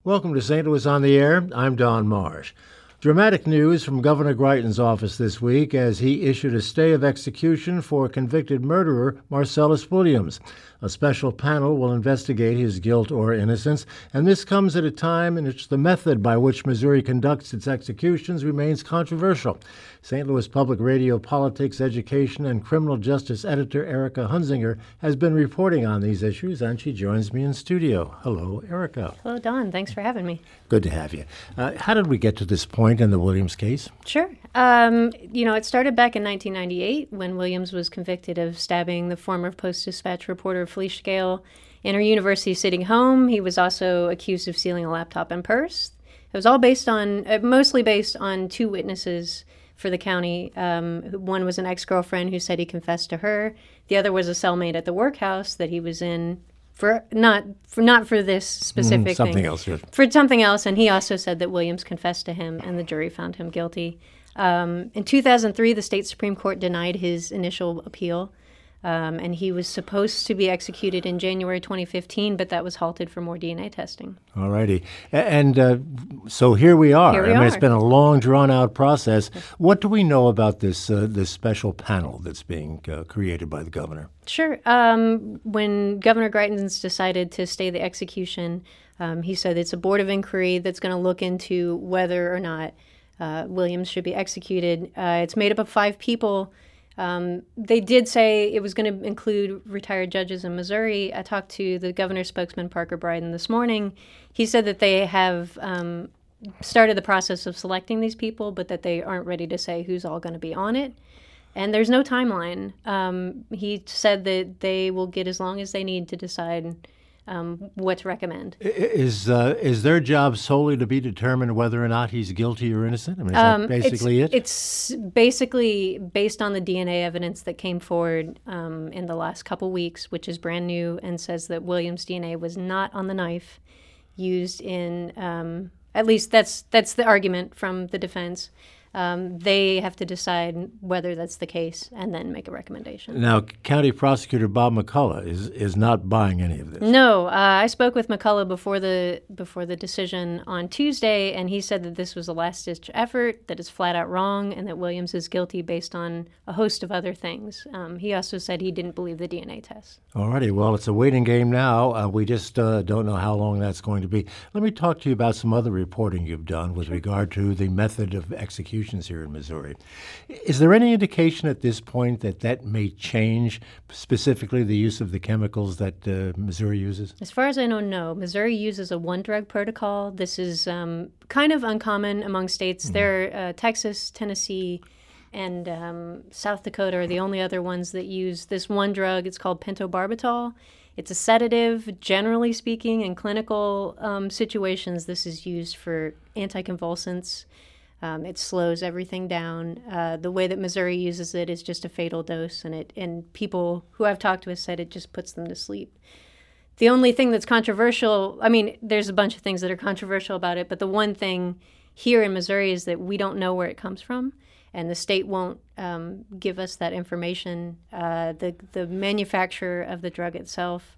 Welcome to St. Louis on the Air. I'm Don Marsh. Dramatic news from Governor Greitens' office this week as he issued a stay of execution for convicted murderer Marcellus Williams. A special panel will investigate his guilt or innocence, and this comes at a time in which the method by which Missouri conducts its executions remains controversial. St. Louis Public Radio politics, education, and criminal justice editor Erica Hunzinger has been reporting on these issues, and she joins me in studio. Hello, Erica. Hello, Don. Thanks for having me. Good to have you. How did we get to this point in the Williams case? Sure. It started back in 1998 when Williams was convicted of stabbing the former Post-Dispatch reporter Felicia Gale in her university sitting home. He was also accused of stealing a laptop and purse. It was all mostly based on two witnesses for the county. One was an ex-girlfriend who said he confessed to her. The other was a cellmate at the workhouse that he was in for not for this specific something thing. else. Yes. For something else, and he also said that Williams confessed to him, and the jury found him guilty. In 2003, the state Supreme Court denied his initial appeal, and he was supposed to be executed in January 2015, but that was halted for more DNA testing. All righty. And so here we are. Here we It's are. been a long, drawn-out process. What do we know about this special panel that's being created by the governor? Sure. When Governor Greitens decided to stay the execution, he said it's a board of inquiry that's going to look into whether or not Williams should be executed. It's made up of 5 people. They did say it was going to include retired judges in Missouri. I talked to the governor's spokesman, Parker Bryden, this morning. He said that they have started the process of selecting these people, but that they aren't ready to say who's all going to be on it. And there's no timeline. He said that they will get as long as they need to decide what to recommend. Is their job solely to be determined whether or not he's guilty or innocent? I mean, is that basically it? It's basically based on the DNA evidence that came forward in the last couple weeks, which is brand new, and says that Williams' DNA was not on the knife used in, at least that's the argument from the defense. They have to decide whether that's the case and then make a recommendation. Now, County Prosecutor Bob McCullough is not buying any of this. No, I spoke with McCullough before the decision on Tuesday, and he said that this was a last-ditch effort, that it's flat out wrong, and that Williams is guilty based on a host of other things. He also said he didn't believe the DNA test. All righty. Well, it's a waiting game now. We just don't know how long that's going to be. Let me talk to you about some other reporting you've done with regard to the method of executions here in Missouri. Is there any indication at this point that may change, specifically the use of the chemicals that Missouri uses? As far as I know, no. Missouri uses a one-drug protocol. This is kind of uncommon among states. Mm-hmm. There, Texas, Tennessee, and South Dakota are the only other ones that use this one drug. It's called pentobarbital. It's a sedative. Generally speaking, in clinical situations, this is used for anticonvulsants. It slows everything down. The way that Missouri uses it is just a fatal dose, and people who I've talked with said it just puts them to sleep. The only thing that's controversial, there's a bunch of things that are controversial about it, but the one thing here in Missouri is that we don't know where it comes from, and the state won't give us that information. The manufacturer of the drug itself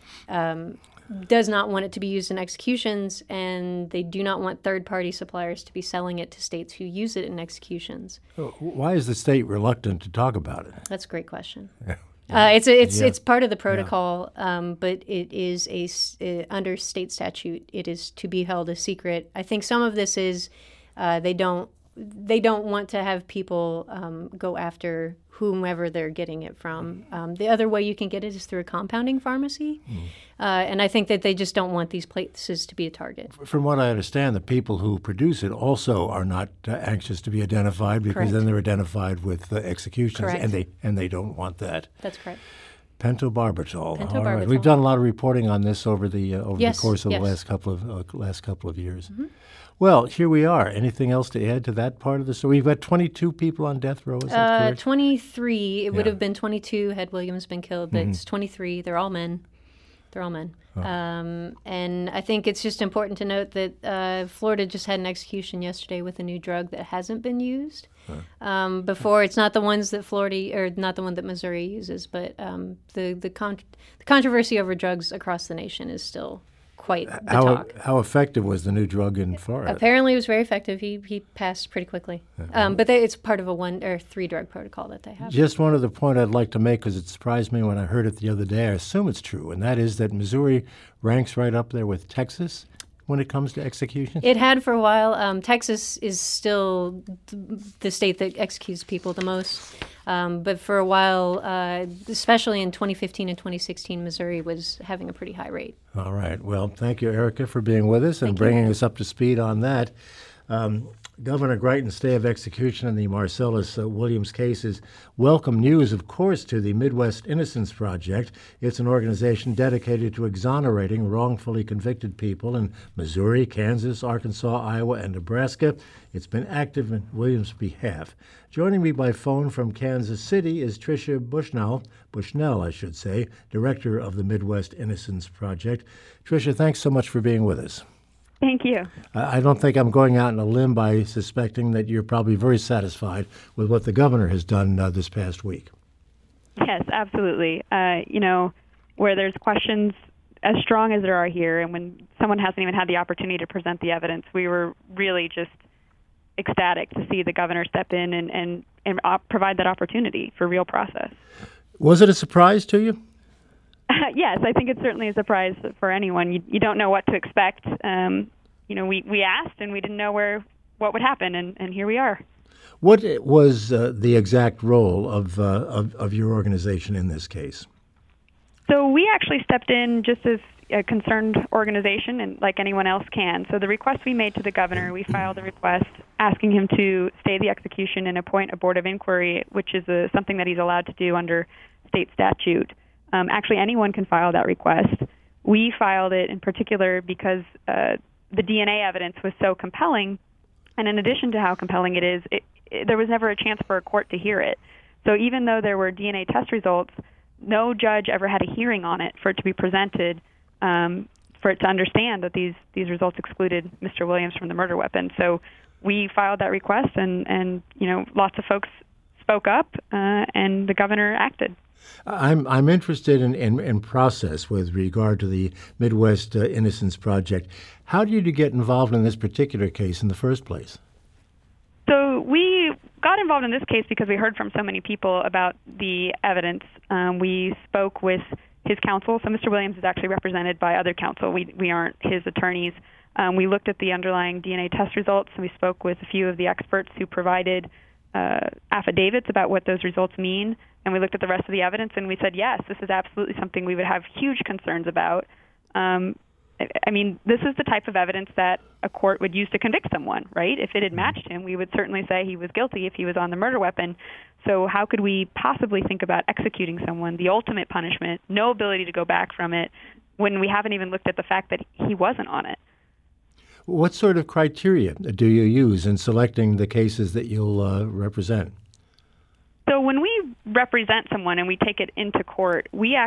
does not want it to be used in executions, and they do not want third-party suppliers to be selling it to states who use it in executions. Why is the state reluctant to talk about it? That's a great question. Yeah. It's part of the protocol, but it is under state statute. It is to be held a secret. I think some of this is they don't want to have people go after whomever they're getting it from. The other way you can get it is through a compounding pharmacy, and I think that they just don't want these places to be a target. From what I understand, the people who produce it also are not anxious to be identified because Correct. then they're identified with executions, Correct. and they don't want that. That's correct. Pentobarbital. All right. We've done a lot of reporting on this over the Yes, the course of yes. the last couple of years. Mm-hmm. Well, here we are. Anything else to add to that part of the story? We've got 22 people on death row. Is that correct? 23. It would Yeah. have been 22 had Williams been killed, but it's 23. They're all men. Oh. And I think it's just important to note that Florida just had an execution yesterday with a new drug that hasn't been used. Before, it's not the ones that not the one that Missouri uses, but the controversy over drugs across the nation is still quite the talk. How effective was the new drug in Florida? Apparently, it was very effective. He passed pretty quickly. But it's part of a 1 or 3 drug protocol that they have. Just one other point I'd like to make, because it surprised me when I heard it the other day. I assume it's true, and that is that Missouri ranks right up there with Texas when it comes to execution? It had for a while. Texas is still the state that executes people the most. But for a while, especially in 2015 and 2016, Missouri was having a pretty high rate. All right. Well, thank you, Erica, for being with us and bringing us up to speed on that. Governor Greitens' stay of execution in the Marcellus Williams case is welcome news, of course, to the Midwest Innocence Project. It's an organization dedicated to exonerating wrongfully convicted people in Missouri, Kansas, Arkansas, Iowa, and Nebraska. It's been active in Williams' behalf. Joining me by phone from Kansas City is Tricia Bushnell, director of the Midwest Innocence Project. Tricia, thanks so much for being with us. Thank you. I don't think I'm going out on a limb by suspecting that you're probably very satisfied with what the governor has done this past week. Yes, absolutely. Where there's questions as strong as there are here, and when someone hasn't even had the opportunity to present the evidence, we were really just ecstatic to see the governor step in and provide that opportunity for real process. Was it a surprise to you? Yes, I think it's certainly a surprise for anyone. You don't know what to expect. We asked and we didn't know what would happen, and here we are. What was the exact role of your organization in this case? So we actually stepped in just as a concerned organization, and like anyone else can. So the request we made to the governor, we filed a request asking him to stay the execution and appoint a board of inquiry, which is something that he's allowed to do under state statute. Actually, anyone can file that request. We filed it in particular because the DNA evidence was so compelling, and in addition to how compelling it is, there was never a chance for a court to hear it. So even though there were DNA test results, no judge ever had a hearing on it for it to be presented, for it to understand that these results excluded Mr. Williams from the murder weapon. So we filed that request, and lots of folks spoke up, and the governor acted. I'm interested in process with regard to the Midwest Innocence Project. How did you get involved in this particular case in the first place? So we got involved in this case because we heard from so many people about the evidence. We spoke with his counsel. So Mr. Williams is actually represented by other counsel. We aren't his attorneys. We looked at the underlying DNA test results, and we spoke with a few of the experts who provided affidavits about what those results mean, and we looked at the rest of the evidence, and we said, yes, this is absolutely something we would have huge concerns about. This is the type of evidence that a court would use to convict someone, right? If it had matched him, we would certainly say he was guilty if he was on the murder weapon. So how could we possibly think about executing someone, the ultimate punishment, no ability to go back from it, when we haven't even looked at the fact that he wasn't on it? What sort of criteria do you use in selecting the cases that you'll represent? So when we represent someone and we take it into court,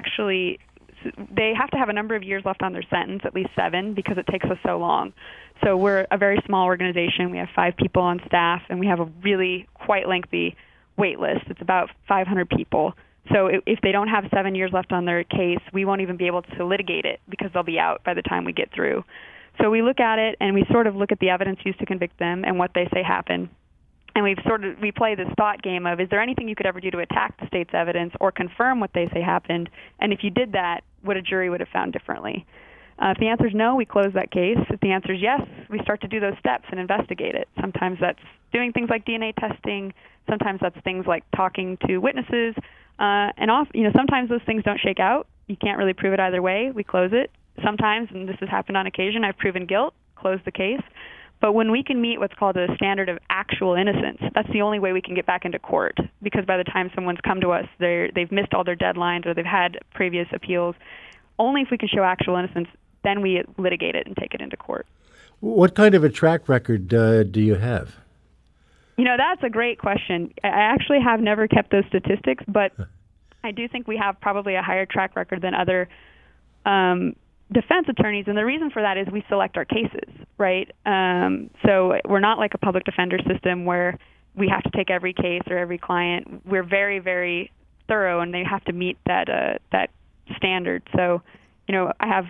they have to have a number of years left on their sentence, at least 7, because it takes us so long. So we're a very small organization. We have 5 people on staff, and we have a really quite lengthy wait list. It's about 500 people. So if they don't have 7 years left on their case, we won't even be able to litigate it because they'll be out by the time we get through. So we look at it, and we sort of look at the evidence used to convict them and what they say happened. And we play this thought game of, is there anything you could ever do to attack the state's evidence or confirm what they say happened? And if you did that, what a jury would have found differently. If the answer is no, we close that case. If the answer is yes, we start to do those steps and investigate it. Sometimes that's doing things like DNA testing. Sometimes that's things like talking to witnesses. Sometimes those things don't shake out. You can't really prove it either way. We close it. Sometimes, and this has happened on occasion, I've proven guilt, close the case. But when we can meet what's called a standard of actual innocence, that's the only way we can get back into court, because by the time someone's come to us, they've missed all their deadlines or they've had previous appeals. Only if we can show actual innocence, then we litigate it and take it into court. What kind of a track record do you have? That's a great question. I actually have never kept those statistics, but I do think we have probably a higher track record than other defense attorneys, and the reason for that is we select our cases, right? So we're not like a public defender system where we have to take every case or every client. We're very, very thorough, and they have to meet that standard. So, I have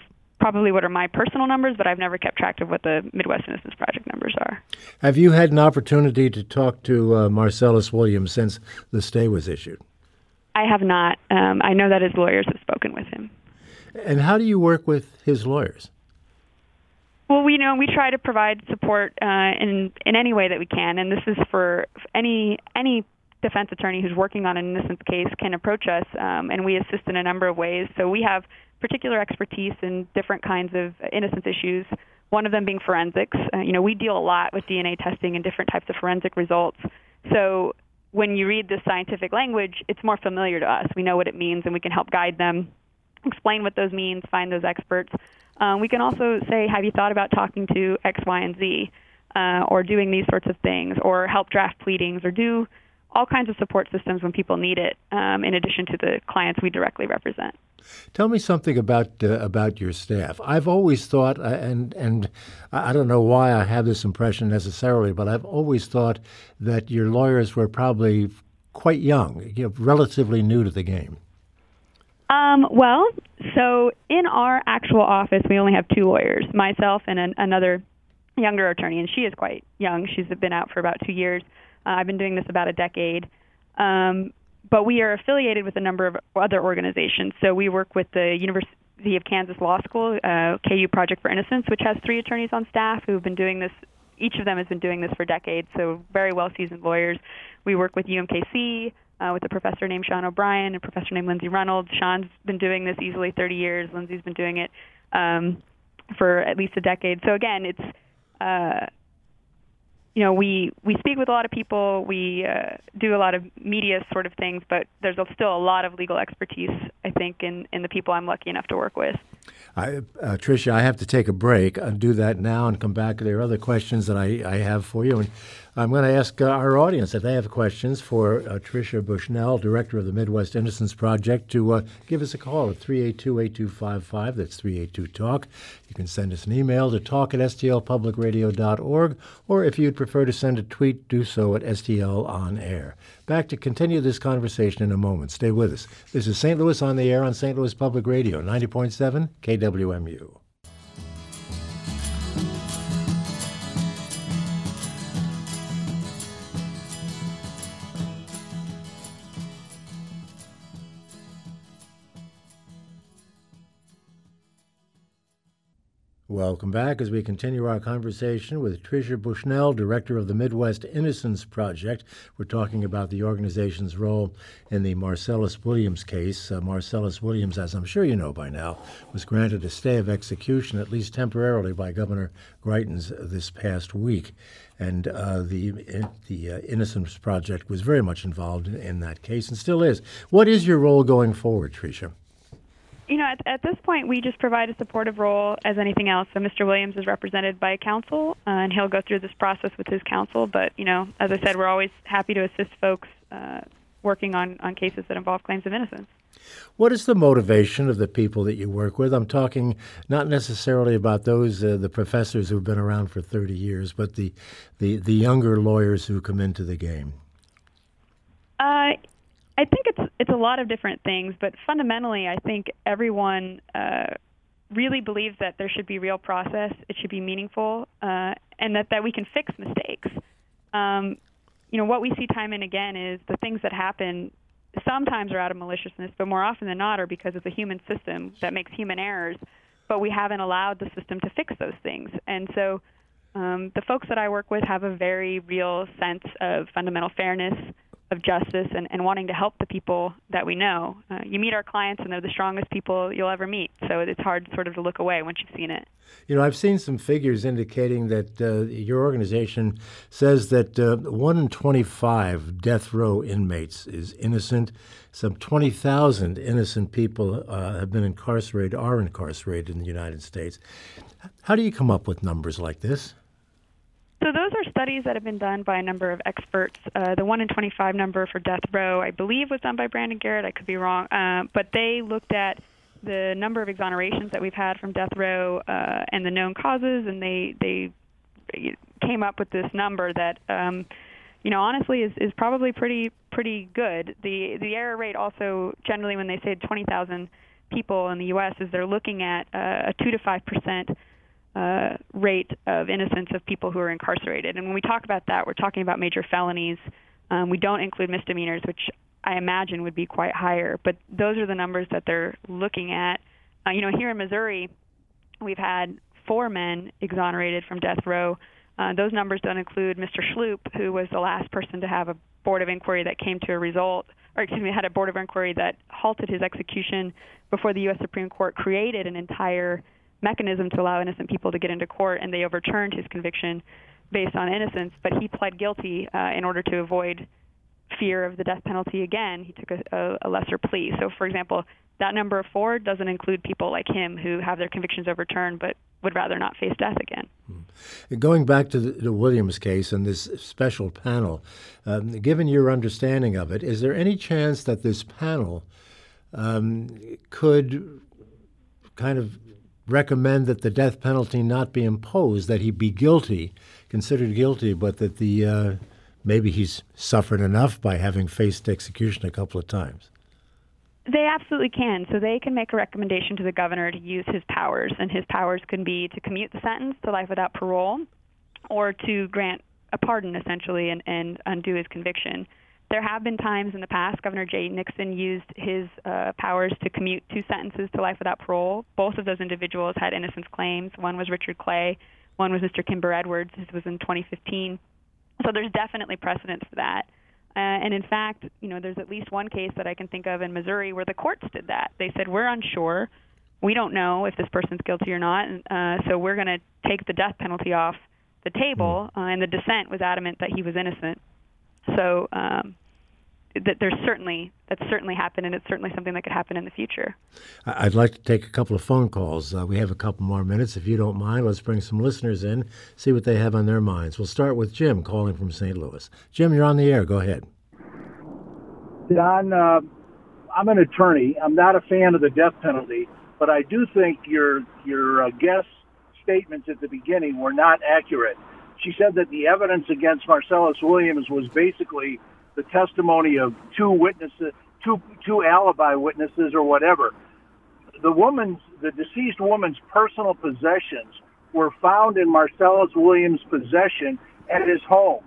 probably what are my personal numbers, but I've never kept track of what the Midwest Innocence Project numbers are. Have you had an opportunity to talk to Marcellus Williams since the stay was issued? I have not. I know that his lawyers have spoken with him. And how do you work with his lawyers? Well, we try to provide support in any way that we can, and this is for any defense attorney who's working on an innocence case can approach us, and we assist in a number of ways. So we have particular expertise in different kinds of innocence issues, one of them being forensics. We deal a lot with DNA testing and different types of forensic results. So when you read this scientific language, it's more familiar to us. We know what it means, and we can help guide them, explain what those means, find those experts. We can also say, have you thought about talking to X, Y, and Z, or doing these sorts of things, or help draft pleadings, or do all kinds of support systems when people need it, in addition to the clients we directly represent. Tell me something about your staff. I've always thought, and I don't know why I have this impression necessarily, but I've always thought that your lawyers were probably quite young, relatively new to the game. Well, so in our actual office, we only have 2 lawyers, myself and another younger attorney, and she is quite young. She's been out for about 2 years. I've been doing this about a decade. But we are affiliated with a number of other organizations. So we work with the University of Kansas Law School, KU Project for Innocence, which has 3 attorneys on staff who have been doing this. Each of them has been doing this for decades, so very well-seasoned lawyers. We work with UMKC, with a professor named Sean O'Brien, a professor named Lindsay Reynolds. Sean's been doing this easily 30 years. Lindsay's been doing it for at least a decade. So again, it's we speak with a lot of people. We do a lot of media sort of things, but there's still a lot of legal expertise, I think, in the people I'm lucky enough to work with. Tricia, I have to take a break. I'll do that now and come back. There are other questions that I have for you. And I'm going to ask our audience if they have questions for Tricia Bushnell, Director of the Midwest Innocence Project, to give us a call at 382-8255. That's 382-TALK. You can send us an email to talk@stlpublicradio.org, or if you'd prefer to send a tweet, do so at STL On Air. Back to continue this conversation in a moment. Stay with us. This is St. Louis on the Air on St. Louis Public Radio, 90.7 KWMU. Welcome back as we continue our conversation with Tricia Bushnell, Director of the Midwest Innocence Project. We're talking about the organization's role in the Marcellus Williams case. Marcellus Williams, as I'm sure you know by now, was granted a stay of execution, at least temporarily, by Governor Greitens this past week. And the Innocence Project was very much involved in that case and still is. What is your role going forward, Tricia? At this point, we just provide a supportive role as anything else. So Mr. Williams is represented by counsel, and he'll go through this process with his counsel. But, as I said, we're always happy to assist folks working on cases that involve claims of innocence. What is the motivation of the people that you work with? I'm talking not necessarily about those, the professors who've been around for 30 years, but the younger lawyers who come into the game. I think it's a lot of different things, but fundamentally, I think everyone really believes that there should be real process, it should be meaningful, and that we can fix mistakes. What we see time and again is the things that happen sometimes are out of maliciousness, but more often than not are because it's a human system that makes human errors, but we haven't allowed the system to fix those things. And so the folks that I work with have a very real sense of fundamental fairness, of justice, and wanting to help the people that we know. You meet our clients, and they're the strongest people you'll ever meet, so it's hard sort of to look away once you've seen it. I've seen some figures indicating that your organization says that 1 in 25 death row inmates is innocent. Some 20,000 innocent people are incarcerated in the United States. How do you come up with numbers like this? So those are studies that have been done by a number of experts. The 1 in 25 number for death row, I believe, was done by Brandon Garrett. I could be wrong. But they looked at the number of exonerations that we've had from death row and the known causes, and they came up with this number that, honestly is probably pretty good. The error rate also, generally when they say 20,000 people in the U.S. is they're looking at a 2 to 5% rate of innocence of people who are incarcerated. And when we talk about that, we're talking about major felonies. We don't include misdemeanors, which I imagine would be quite higher. But those are the numbers that they're looking at. Here in Missouri, we've had 4 men exonerated from death row. Those numbers don't include Mr. Schloop, who was the last person to have a board of inquiry that came to a result, had a board of inquiry that halted his execution before the U.S. Supreme Court created an entire mechanism to allow innocent people to get into court, and they overturned his conviction based on innocence. But he pled guilty in order to avoid fear of the death penalty again. He took a lesser plea. So, for example, that number of 4 doesn't include people like him who have their convictions overturned but would rather not face death again. Going back to the Williams case and this special panel, given your understanding of it, is there any chance that this panel could kind of recommend that the death penalty not be imposed, that he be considered guilty, but that maybe he's suffered enough by having faced execution a couple of times? They absolutely can. So they can make a recommendation to the governor to use his powers, and his powers can be to commute the sentence to life without parole or to grant a pardon, essentially, and undo his conviction. There have been times in the past Governor Jay Nixon used his powers to commute 2 sentences to life without parole. Both of those individuals had innocence claims. One was Richard Clay. One was Mr. Kimber Edwards. This was in 2015. So there's definitely precedent for that. And in fact, there's at least one case that I can think of in Missouri where the courts did that. They said, we're unsure. We don't know if this person's guilty or not, so we're going to take the death penalty off the table. And the dissent was adamant that he was innocent. So that's certainly happened, and it's certainly something that could happen in the future. I'd like to take a couple of phone calls. We have a couple more minutes. If you don't mind, let's bring some listeners in, see what they have on their minds. We'll start with Jim calling from St. Louis. Jim, you're on the air. Go ahead. Don, I'm an attorney. I'm not a fan of the death penalty, but I do think your guest statements at the beginning were not accurate. She said that the evidence against Marcellus Williams was basically the testimony of 2 witnesses, two alibi witnesses or whatever. The deceased woman's personal possessions were found in Marcellus Williams' possession at his home.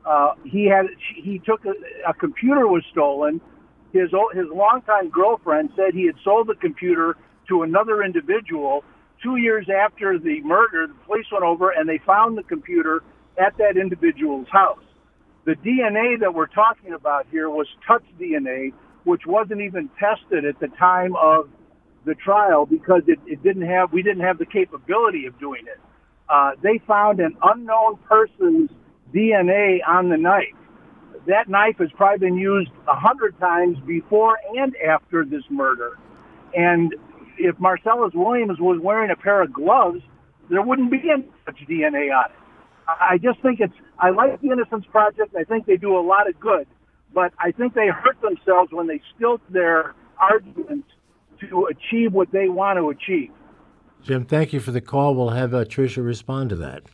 He took a computer was stolen. His longtime girlfriend said he had sold the computer to another individual. 2 years after the murder, the police went over and they found the computer at that individual's house. The DNA that we're talking about here was touch DNA, which wasn't even tested at the time of the trial because we didn't have the capability of doing it. They found an unknown person's DNA on the knife. That knife has probably been used 100 times before and after this murder. And if Marcellus Williams was wearing a pair of gloves, there wouldn't be any such DNA on it. I just think I like the Innocence Project. I think they do a lot of good, but I think they hurt themselves when they stilt their arguments to achieve what they want to achieve. Jim, thank you for the call. We'll have Tricia respond to that.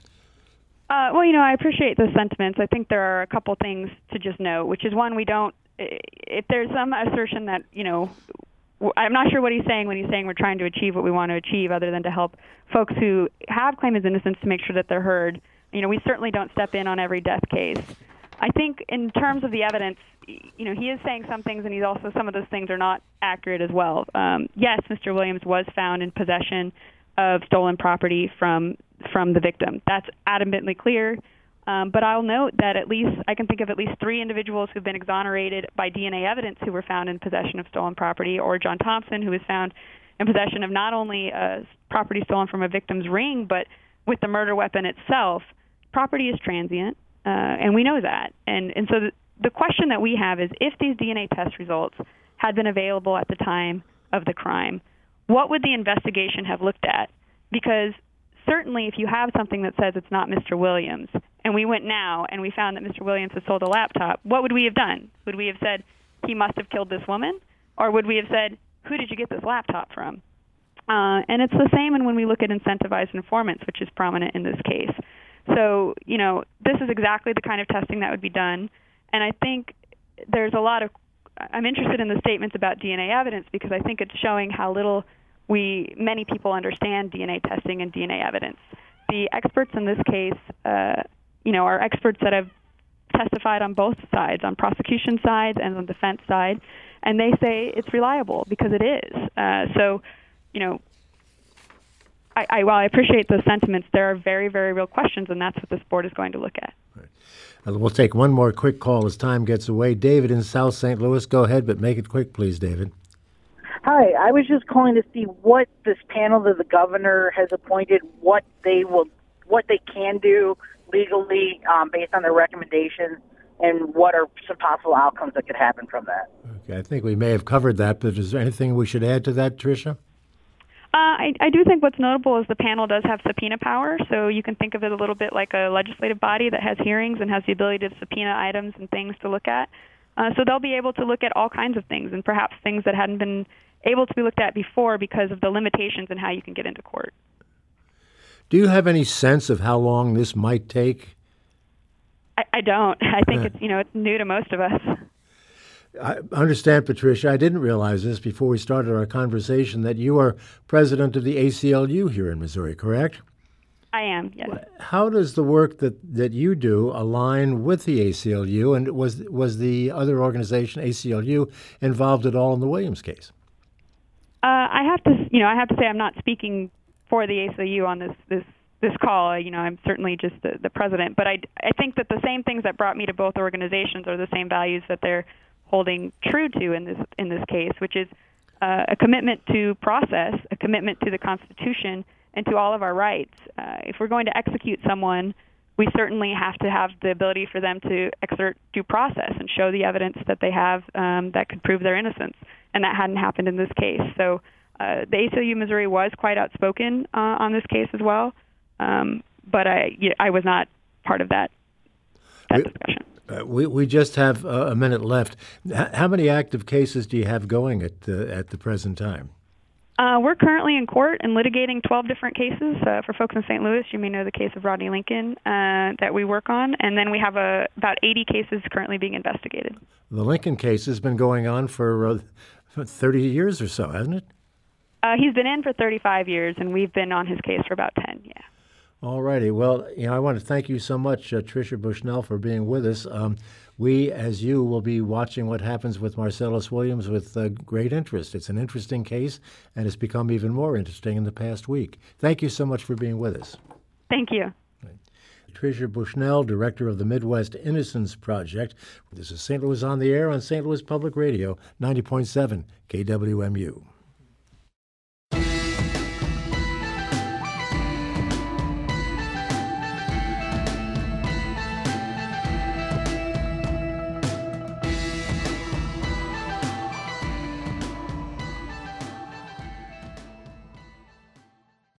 I appreciate the sentiments. I think there are a couple things to just note, which is one, if there's some assertion that, I'm not sure what he's saying when he's saying we're trying to achieve what we want to achieve other than to help folks who have claimed his innocence to make sure that they're heard. We certainly don't step in on every death case. I think in terms of the evidence, he is saying some things, and some of those things are not accurate as well. Yes, Mr. Williams was found in possession of stolen property from the victim. That's adamantly clear. But I'll note that I can think of at least 3 individuals who've been exonerated by DNA evidence who were found in possession of stolen property, or John Thompson, who was found in possession of not only property stolen from a victim's ring, but with the murder weapon itself. Property is transient, and we know that. And so the question that we have is, if these DNA test results had been available at the time of the crime, what would the investigation have looked at? Because certainly if you have something that says it's not Mr. Williams, and we went now and we found that Mr. Williams had sold a laptop, what would we have done? Would we have said, he must have killed this woman? Or would we have said, who did you get this laptop from? And it's the same when we look at incentivized informants, which is prominent in this case. So, this is exactly the kind of testing that would be done. And I think there's a lot of I'm interested in the statements about DNA evidence because I think it's showing how little many people understand DNA testing and DNA evidence. The experts in this case, are experts that have testified on both sides, on prosecution side and on defense side, and they say it's reliable because it is. While I appreciate those sentiments, there are very, very real questions, and that's what this board is going to look at. Right. We'll take one more quick call as time gets away. David in South St. Louis, go ahead, but make it quick, please, David. Hi, I was just calling to see what this panel that the governor has appointed, what they can do legally based on their recommendations, and what are some possible outcomes that could happen from that. Okay, I think we may have covered that, but is there anything we should add to that, Tricia? I do think what's notable is the panel does have subpoena power, so you can think of it a little bit like a legislative body that has hearings and has the ability to subpoena items and things to look at. So they'll be able to look at all kinds of things, and perhaps things that hadn't been able to be looked at before because of the limitations in how you can get into court. Do you have any sense of how long this might take? I don't. I think it's new to most of us. I understand, Patricia. I didn't realize this before we started our conversation that you are president of the ACLU here in Missouri, correct? I am, yes. How does the work that you do align with the ACLU, and was the other organization, ACLU, involved at all in the Williams case? I have to say I'm not speaking for the ACLU on this call. I'm certainly just the president, but I think that the same things that brought me to both organizations are the same values that they're holding true to in this case, which is a commitment to process, a commitment to the Constitution, and to all of our rights. If we're going to execute someone, we certainly have to have the ability for them to exert due process and show the evidence that they have that could prove their innocence, and that hadn't happened in this case. So the ACLU Missouri was quite outspoken on this case as well, but I was not part of that discussion. We just have a minute left. How many active cases do you have going at the present time? We're currently in court and litigating 12 different cases. For folks in St. Louis, you may know the case of Rodney Lincoln that we work on. And then we have about 80 cases currently being investigated. The Lincoln case has been going on for 30 years or so, hasn't it? He's been in for 35 years, and we've been on his case for about 10, yeah. All righty. Well, I want to thank you so much, Tricia Bushnell, for being with us. We, as you, will be watching what happens with Marcellus Williams with great interest. It's an interesting case, and it's become even more interesting in the past week. Thank you so much for being with us. Thank you. Tricia Bushnell, director of the Midwest Innocence Project. This is St. Louis on the Air on St. Louis Public Radio, 90.7 KWMU.